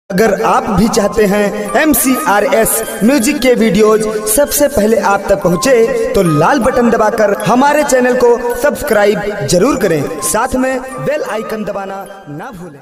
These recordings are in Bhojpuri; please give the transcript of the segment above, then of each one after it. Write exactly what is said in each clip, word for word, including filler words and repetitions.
अगर आप भी चाहते हैं M C R S music के वीडियोज सबसे पहले आप तक पहुंचे तो लाल बटन दबाकर हमारे चैनल को सब्सक्राइब जरूर करें, साथ में बेल आइकन दबाना ना भूलें।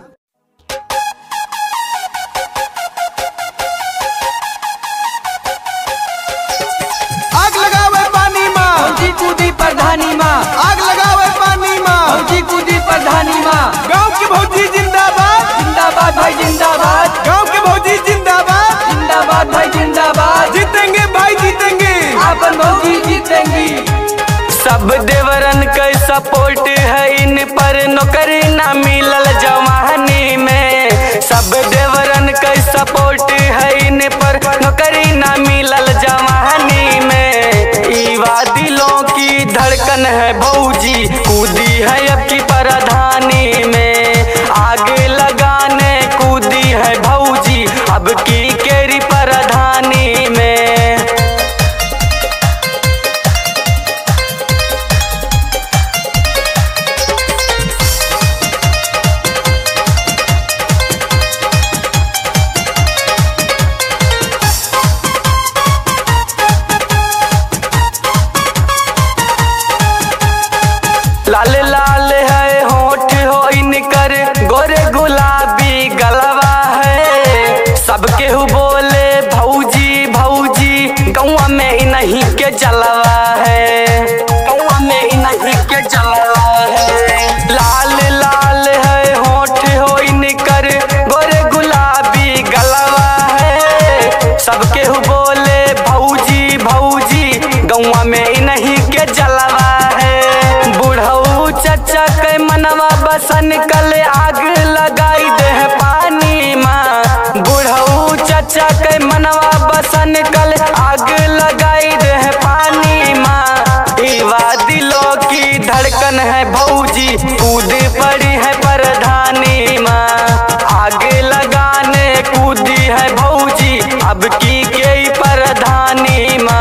आग लगावे पानी माँ फौजी कूदी प्रधानी माँ, आग लगावे पानी माँ फौजी कूदी प्रधानी माँ। गाँव की भौजी जिंदाबाद जिंदाबाद भाई जिंदाबाद, गाँव की भौजी जिंदाबाद जिंदाबाद भाई जिंदाबाद। जीतेंगे भाई जीतेंगे अपन भौजी जीतेंगी। सब देवरन के सपोर्ट है, इन पर नौकरी ना मिलल जवानी में। सब देवरन के सपोर्ट है, इन पर नौकरी ना मिलल जवानी में। ईवा दिलों की धड़कन है भौजी, कूदी है अब की प्रधानी में। आगे लगाने कूदी है भौजी, अब की केरी प्रधानी में। लाल लाल है होठ हो इनकर, गोरे गुलाबी गलवा है। सबके हु बोले भौजी भौजी, गौवा में इन्हीं के जलवा है। गौवा में इन्हीं के जलवा है। लाल लाल है होठ हो इनकर, गोरे गुलाबी गलवा है। सबके हु बोले भौजी भौजी, गौवा में इन्हीं के जलवा है। बुढ़ऊ चचा के मनवा बसन कल, आग लगाई दे पानी माँ। बुढ़ऊ चचा के मनवा बसन कल, आग लगाई दे पानी माँ। ईवा दिलों की धड़कन है भौजी, कूद पड़ी है प्रधानी माँ। आग लगाने कूदी है भौजी, अब की के प्रधानी माँ।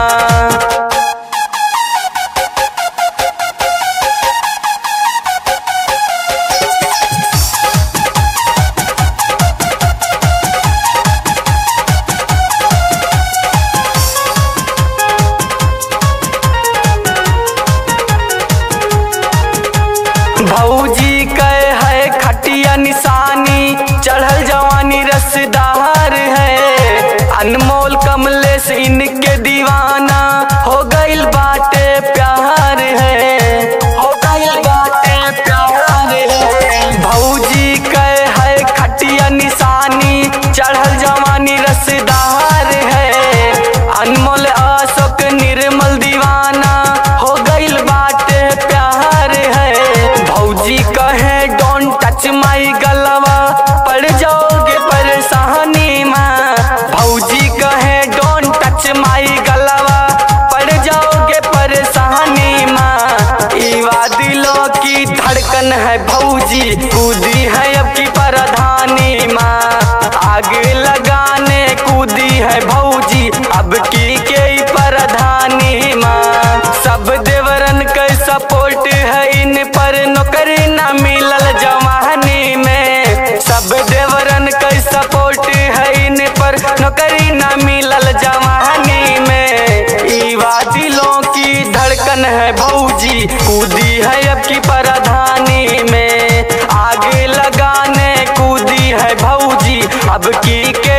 भौजी के है खटिया निशानी, चढ़ल जवानी रसदार है। अनमोल कमलेश इनके दीवाना, हो गइल बाटे प्यार है। हो गइल बाटे प्यार है। भौजी के है खटिया निशानी, चढ़ल जवानी रसदार है। अनमोल अशोक निर्मल दीवाना, हो गइल बाटे प्यार है। भौजी कहे डोंट टच माई गलवा, पड़ जाओगे परेशानी माँ। भौजी कहे डोंट टच माई गलवा, पड़ जाओगे परेशानी माँ। ईवा दिलों की धड़कन है भौजी, कूदी है अब की प्रधानी माँ। आग लगाने कूदी है भौजी, अब की के प्रधानी माँ। सब देवरन के सपोर्ट है, इन पर नौकरी ना मिलल जवानी में। सब देवरन के सपोर्ट है, इन पर नौकरी ना मिलल जवानी में। ईवा दिलों की धड़कन है भौजी, कूदी है अब की प्रधानी में। आगे लगाने कूदी है भौजी, अब की के